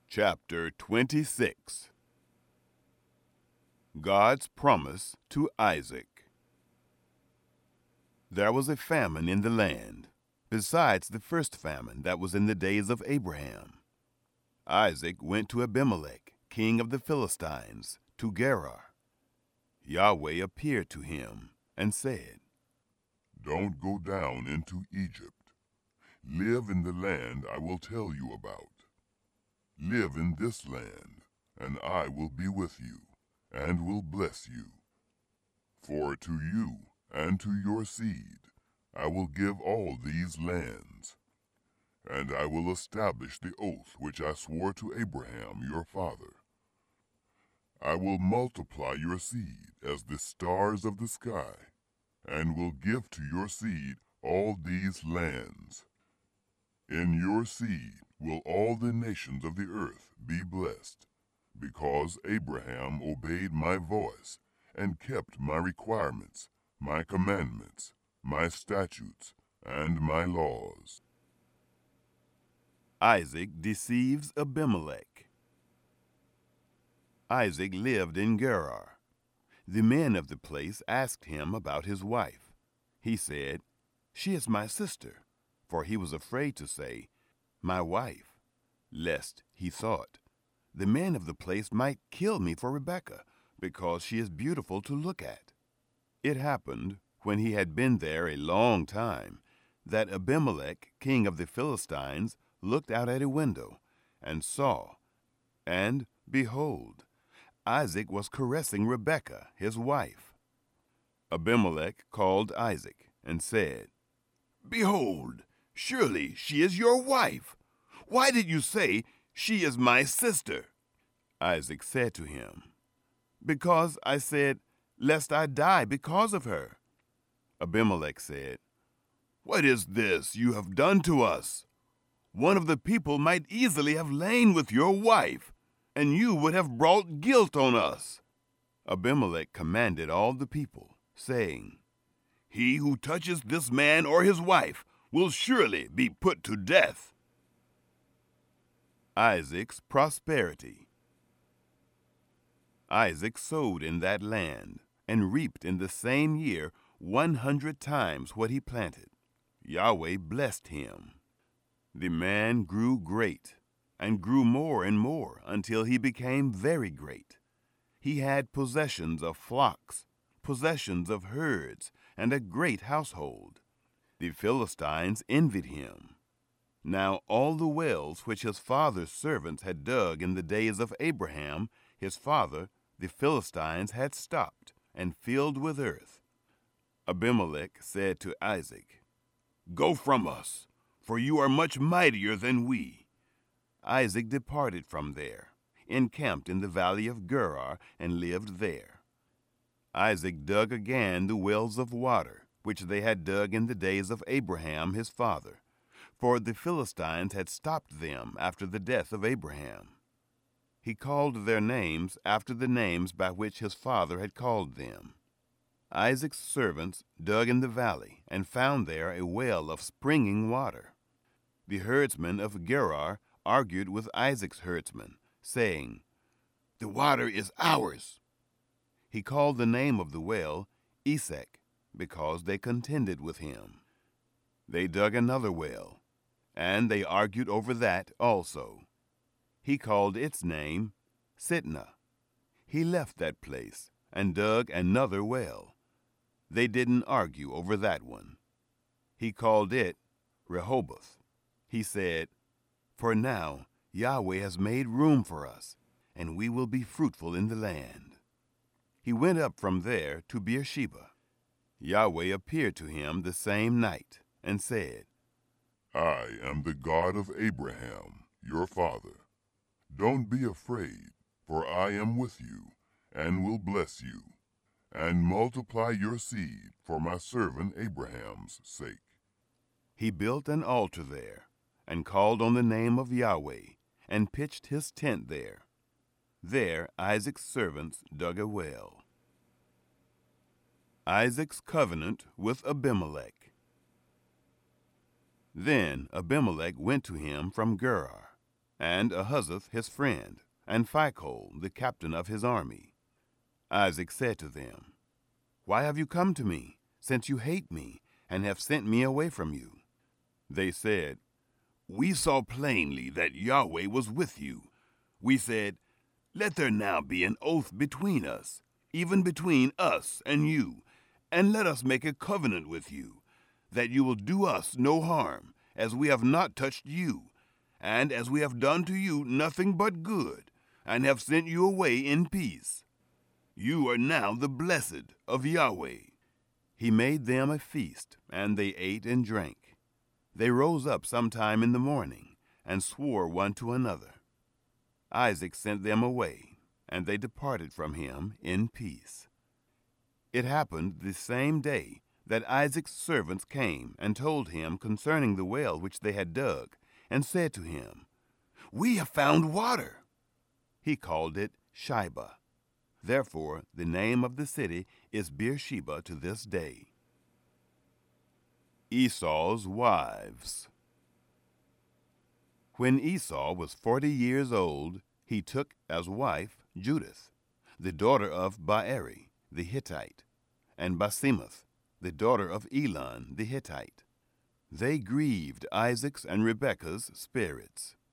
Chapter 26. God's Promise to Isaac. There was a famine in the land, besides the first famine that was in the days of Abraham. Isaac went to Abimelech, king of the Philistines, to Gerar. Yahweh appeared to him and said, "Don't go down into Egypt. Live in the land I will tell you about. Live in this land, and I will be with you, and will bless you. For to you and to your seed I will give all these lands, and I will establish the oath which I swore to Abraham your father. I will multiply your seed as the stars of the sky, and will give to your seed all these lands. In your seed will all the nations of the earth be blessed, because Abraham obeyed my voice and kept my requirements, my commandments, my statutes, and my laws." Isaac deceives Abimelech. Isaac lived in Gerar. The men of the place asked him about his wife. He said, "She is my sister," for he was afraid to say, "my wife," lest, he thought, the men of the place might kill me for Rebekah, because she is beautiful to look at. It happened, when he had been there a long time, that Abimelech, king of the Philistines, looked out at a window, and saw, and, behold, Isaac was caressing Rebekah, his wife. Abimelech called Isaac, and said, "Behold, surely she is your wife. Why did you say, 'She is my sister'?" Isaac said to him, "Because I said, 'Lest I die because of her.'" Abimelech said, "What is this you have done to us? One of the people might easily have lain with your wife, and you would have brought guilt on us." Abimelech commanded all the people, saying, "He who touches this man or his wife will surely be put to death." Isaac's prosperity. Isaac sowed in that land, and reaped in the same year 100 times what he planted. Yahweh blessed him. The man grew great, and grew more and more, until he became very great. He had possessions of flocks, possessions of herds, and a great household. The Philistines envied him. Now all the wells which his father's servants had dug in the days of Abraham, his father, the Philistines had stopped, and filled with earth. Abimelech said to Isaac, "Go from us, for you are much mightier than we." Isaac departed from there, encamped in the valley of Gerar, and lived there. Isaac dug again the wells of water, which they had dug in the days of Abraham his father, for the Philistines had stopped them after the death of Abraham. He called their names after the names by which his father had called them. Isaac's servants dug in the valley, and found there a well of springing water. The herdsmen of Gerar argued with Isaac's herdsmen, saying, "The water is ours." He called the name of the well Esek, because they contended with him. They dug another well, and they argued over that also. He called its name Sitnah. He left that place and dug another well. They didn't argue over that one. He called it Rehoboth. He said, "For now Yahweh has made room for us, and we will be fruitful in the land." He went up from there to Beersheba. Yahweh appeared to him the same night, and said, "I am the God of Abraham, your father. Don't be afraid, for I am with you, and will bless you, and multiply your seed for my servant Abraham's sake." He built an altar there, and called on the name of Yahweh, and pitched his tent there. There Isaac's servants dug a well. Isaac's covenant with Abimelech. Then Abimelech went to him from Gerar. and Ahuzzath his friend, and Phicol the captain of his army. Isaac said to them, Why have you come to me, since you hate me, and have sent me away from you? They said, We saw plainly that Yahweh was with you. We said, Let there now be an oath between us, even between us and you, and let us make a covenant with you, that you will do us no harm, as we have not touched you, and as we have done to you nothing but good, and have sent you away in peace. You are now the blessed of Yahweh. He made them a feast, and they ate and drank. They rose up sometime in the morning, and swore one to another. Isaac sent them away, and they departed from him in peace. It happened the same day that Isaac's servants came and told him concerning the well which they had dug, and said to him, We have found water. He called it Shibah. Therefore the name of the city is Beersheba to this day. Esau's wives. When Esau was 40 years old, he took as wife Judith, the daughter of Baeri the Hittite, and Basemath, the daughter of Elon the Hittite. They grieved Isaac's and Rebekah's spirits.